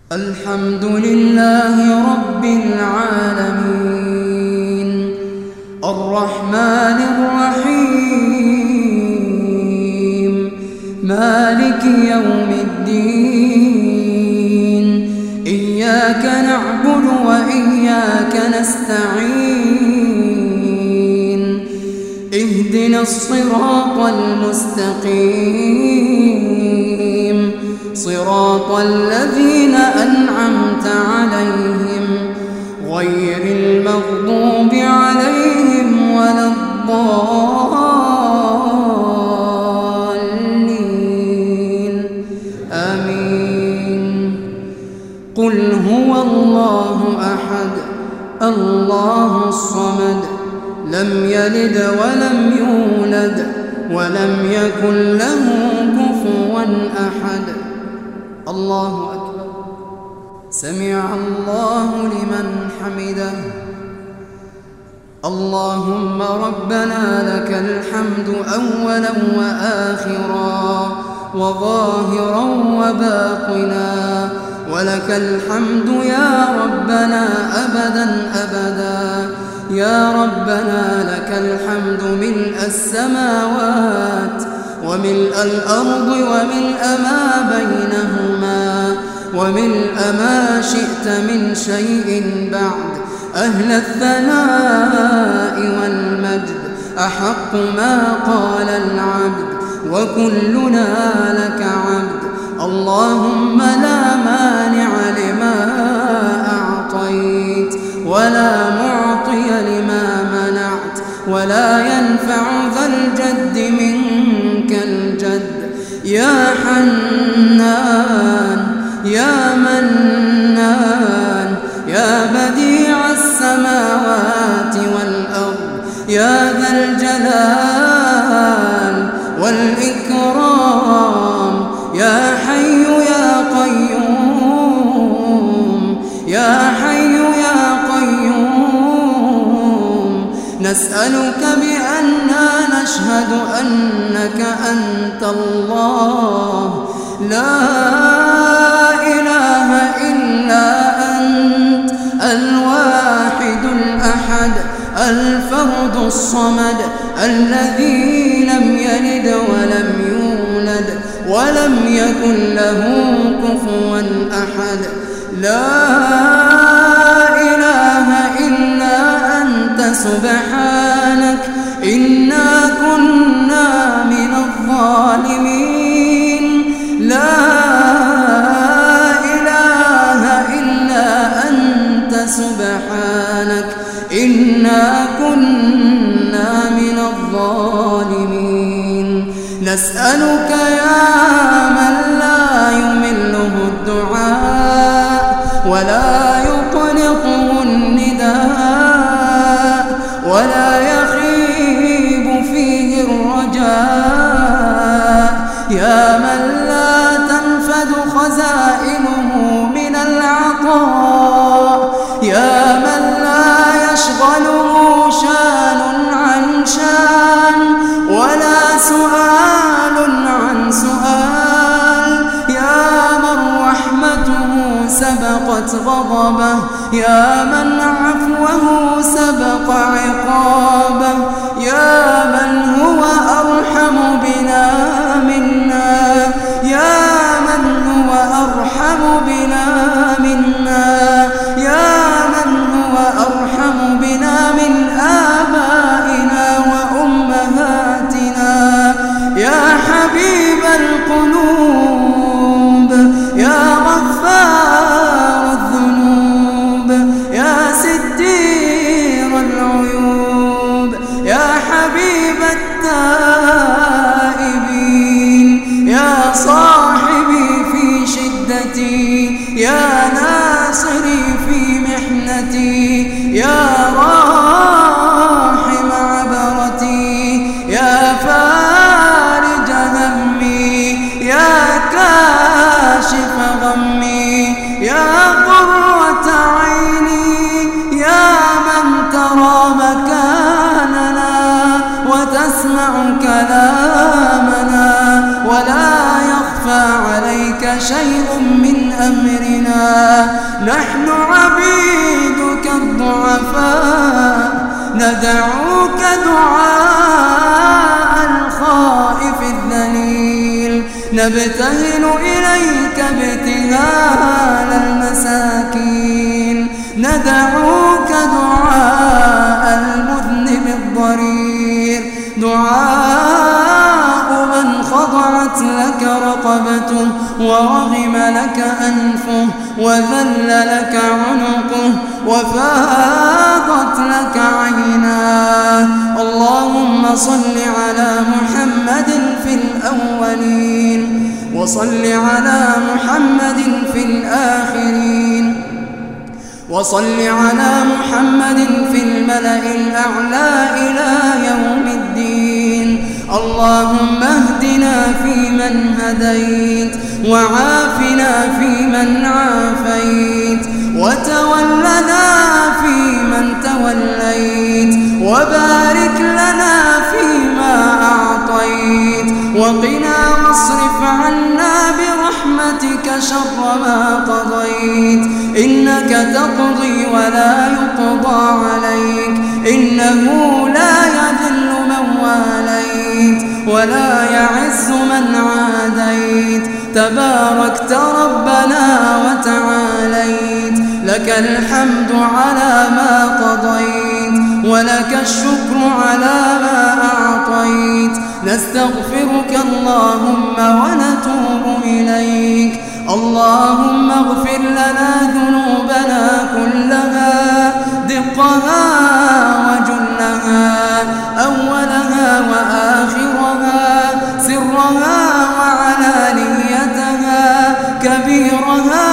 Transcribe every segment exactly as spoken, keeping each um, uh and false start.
الحمد لله رب العالمين الرحمن الرحيم مالك يوم الدين إياك نعبد وإياك نستعين اهدنا الصراط المستقيم صراط الذين أنعمت عليهم غير المغضوب عليهم ولا الضالين آمين. قل هو الله أحد الله الصمد لم يلد ولم يولد ولم يكن له كفوا أحد. الله أكبر. سمع الله لمن حمده. اللهم ربنا لك الحمد أولا وآخرا وظاهرا وباطنا ولك الحمد يا ربنا أبدا أبدا. يا ربنا لك الحمد ملء السماوات وملء الأرض وملء ما بينهما وملء ما شئت من شيء بعد. أهل الثناء والمجد أحق ما قال العبد وكلنا لك عبد. اللهم لا مانع لما أعطيت ولا معطي لما منعت ولا ينفع ذا الجد منك الجد. يا حنان يا منان يا بديع السماوات والأرض يا ذا الجلال والإكرام يا حي يا قيوم يا حي يا قيوم. نسألك بأننا نشهد أنك أنت الله لا إله إلا أنت الواحد الأحد الفرد الصمد الذي لم يلد ولم يولد ولم يكن له كفوا أحد. لا إله إلا أنت سبحانك إنا كنا من الظالمين. لا إله إلا أنت سبحانك إنا كنا من الظالمين. نسألك يا من لا يمله الدعاء ولا يقنطه النداء ولا يخيب فيه الرجاء. يا من لا تنفد خزائنه من العطاء. يا من لا يشغله شان عن شان ولا سؤال عن سؤال. يا من رحمته سبقت غضبه. يا من عفوه سبق عقابه. يا من هو أرحم بنا منا. يا من هو أرحم بنا منا. يا من هو أرحم بنا من آبائنا وأمهاتنا. يا حبيب القلوب يا غفار الذنوب يا ستير العيوب يا حبيب التائبين يا صاحبي في شدتي يا ناصري في محنتي يا راحم عبرتي يا فارج همي يا كاشف غمي يا قرة عيني يا من ترى مكاننا وتسمع كلامنا ولا يخفى عليك شيء من أمرنا. فيها. نحن عبيدك الضعفاء ندعوك دعاء الخائف الذليل، نبتهل إليك ابتهال المساكين، ندعوك دعاء المذنب الضرير، دعاء من خضعت لك رقبته ورغم لك أنفه وذل لك عنقه وفاضت لك عيناه. اللهم صل على محمد في الأولين وصل على محمد في الآخرين وصل على محمد في الملأ الأعلى إلى يوم الدين. اللهم اهدنا فيمن هديت وعافنا فيمن عافيت وتولنا فيمن توليت وبارك لنا فيما أعطيت وقنا واصرف عنا برحمتك شر ما قضيت. إنك تقضي ولا يقضى عليك، إنه لا يذل من واليت ولا يعز من عاديت. تباركت ربنا وتعاليت، لك الحمد على ما قضيت ولك الشكر على ما أعطيت. نستغفرك اللهم ونتوب إليك. اللهم اغفر لنا ذنوبنا كلها دقها وجلها أولها وآخرها سرها وعلانيتها كبيرها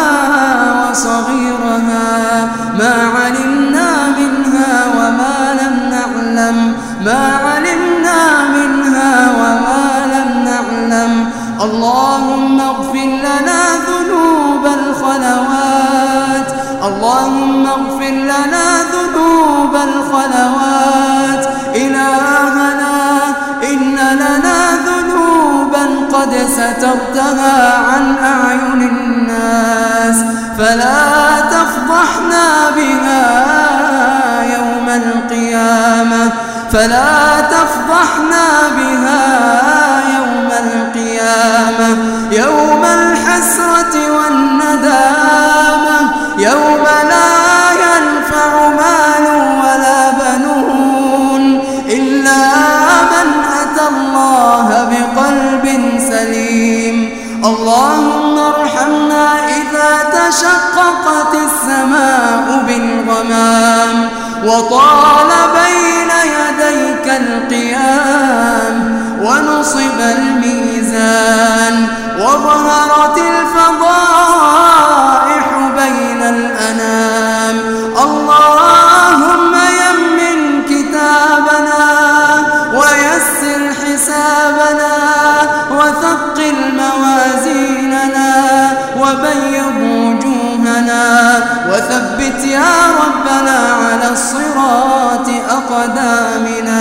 وصغيرها ما علمنا منها وما لم نعلم ما علمنا منها وما لم نعلم. اللهم اغفر لنا ذنوب الخلوات اللهم اغفر لنا ذنوب الخلوات. إلهنا إن لنا ذنوبا قد سترتها عن أعين الناس فلا تفضحنا بها يوم القيامة فلا تفضحنا بها يوم القيامة يوم الحسرة والندامة يوم لا ينفع مال ولا بنون إلا من أتى الله بقلب سليم. اللهم ارحمنا إذا تشققت السماء بالغمام وطال بين يديك القيام ونصب الميزان وظهرت الفضائح بين الأنام. اللهم يمن كتابنا ويسر حسابنا وثقل موازيننا وبيض وجوهنا وثبت يا ربنا على الصراط أقدامنا.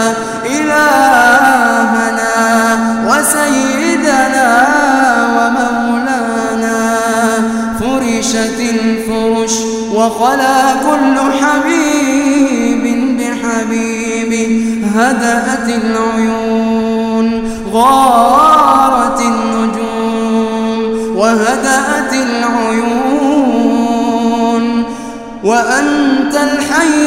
إلهنا وسيدنا ومولانا فرشت الفرش وخلا كل حبيب بحبيبه هدأت العيون غارت النجوم وهدأت العيون وأنت الحي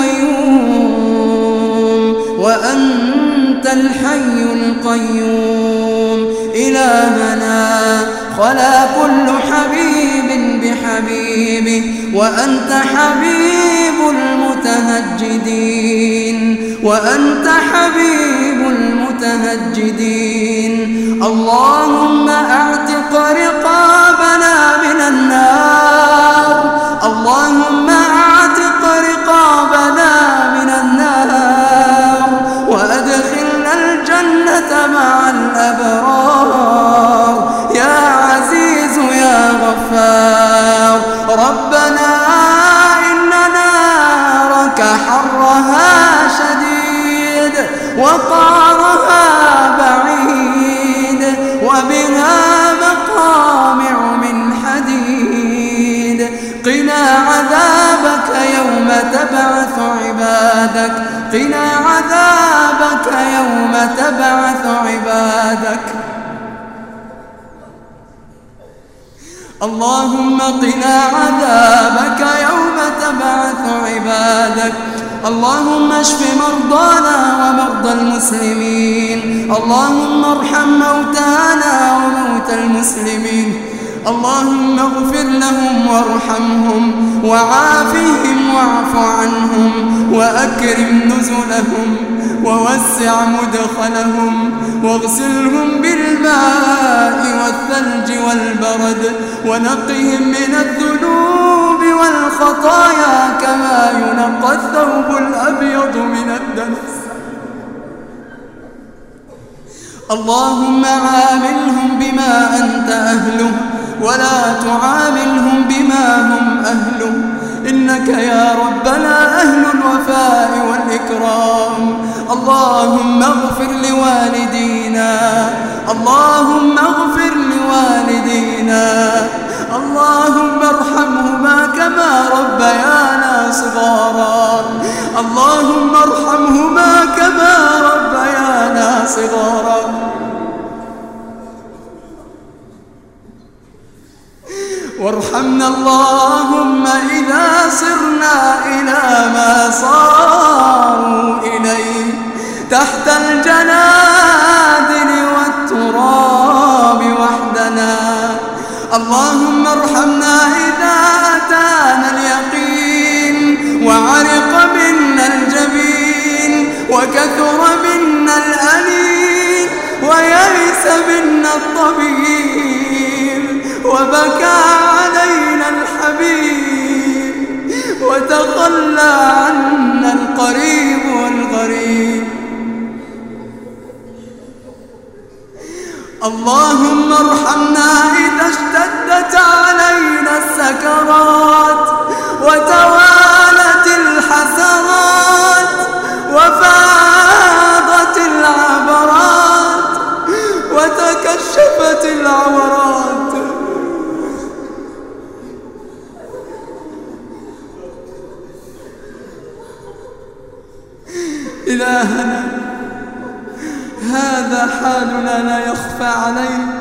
القيوم وأنت الحي القيوم. إلهنا خلا كل حبيب بحبيبه وأنت حبيب المتهجدين وأنت حبيب المتهجدين. اللهم أعتق رقابنا من النار اللهم أعتق رقابنا من النار وأدخلنا الجنة مع الأبرار يا عزيز يا غفار. ربنا إن نارك حرها شديد وقارها بعيد وبها مقامع من حديد قنا عذابك يوم تبعث عبادك قنا عذابك يوم تبعث عبادك اللهم قنا عذابك يوم تبعث عبادك اللهم اشف مرضانا ومرضى المسلمين اللهم ارحم موتانا وموتى المسلمين اللهم اغفر لهم وارحمهم وعافهم واعف عنهم وأكرم نزلهم ووسع مدخلهم واغسلهم بالماء والثلج والبرد ونقهم من الذنوب والخطايا كما ينقى الثوب الأبيض من الدنس اللهم عاملهم بما أنت أهله ولا تعاملهم بما هم أهله إنك يا ربنا أهل الوفاء والإكرام اللهم اغفر لوالدينا اللهم اغفر لوالدينا اللهم ارحمهما كما ربيانا صغارا اللهم ارحمهما كما ربيانا صغارا وارحمنا اللهم إذا صرنا إلى ما صاروا إليه تحت الجنادل والتراب وحدنا اللهم ارحمنا إذا أتانا اليقين وعرق منا الجبين وكثر منا الأنين ويئس منا الطبيب وبكى علينا الحبيب وتخلى عنا القريب والغريب اللهم ارحمنا إذا اشتدت علينا السكرات وتوالت الحسرات وفاضت العبرات وتكشفت العورات إلهنا هذا حالنا لا يخفى عليك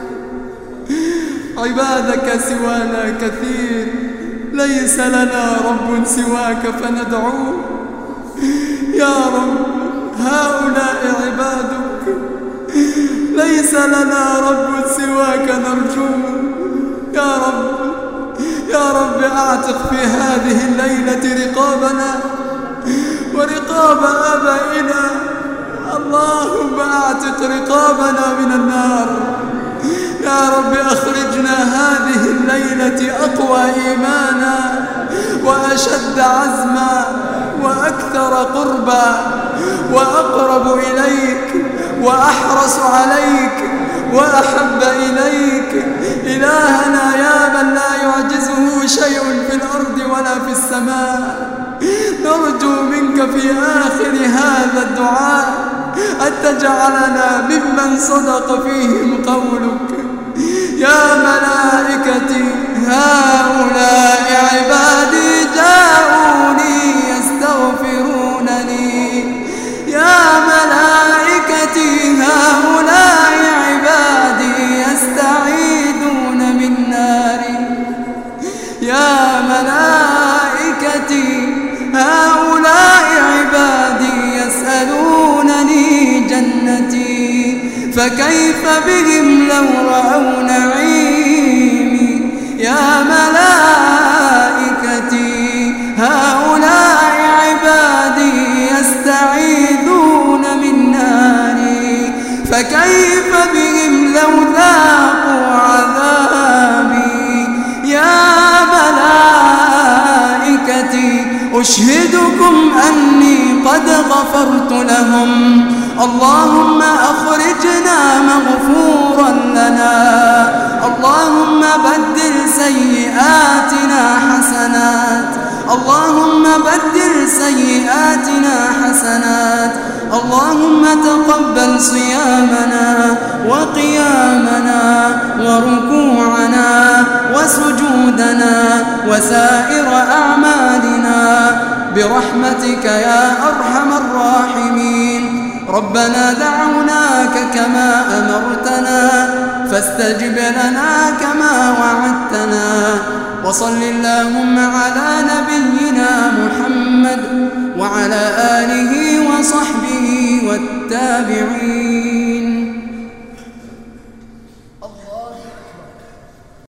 عبادك سوانا كثير ليس لنا رب سواك فندعوه يا رب هؤلاء عبادك ليس لنا رب سواك نرجوه يا رب يا رب أعتق في هذه الليلة رقابنا ورقاب آبائنا اللهم أعتق رقابنا من النار يا رب أخرجنا هذه الليلة أقوى إيمانا وأشد عزما وأكثر قربا وأقرب إليك وأحرص عليك وأحب إليك إلهنا يا من لا يعجزه شيء في الأرض ولا في السماء نرجو منك في آخر هذا الدعاء أن تجعلنا ممن صدق فيهم قولك يا ملائكتي هؤلاء عبادي جاءوني يستغفرونني يا ملائكتي هؤلاء عبادي يستعيذون من ناري يا ملائكتي هؤلاء عبادي يسألونني جنتي فكيف بهم لو رأوا نعيمي يا ملائكتي هؤلاء عبادي يستعيذون من ناري فكيف بهم لو ذاقوا عذابي يا ملائكتي أشهدكم أني قد غفرت لهم اللهم أخرجنا مغفورا لنا اللهم بدل سيئاتنا حسنات اللهم بدل سيئاتنا حسنات اللهم تقبل صيامنا وقيامنا وركوعنا وسجودنا وسائر أعمالنا برحمتك يا أرحم الراحمين. ربنا دعوناك كما أمرتنا فاستجب لنا كما وعدتنا. وصل اللهم على نبينا محمد وعلى آله وصحبه والتابعين.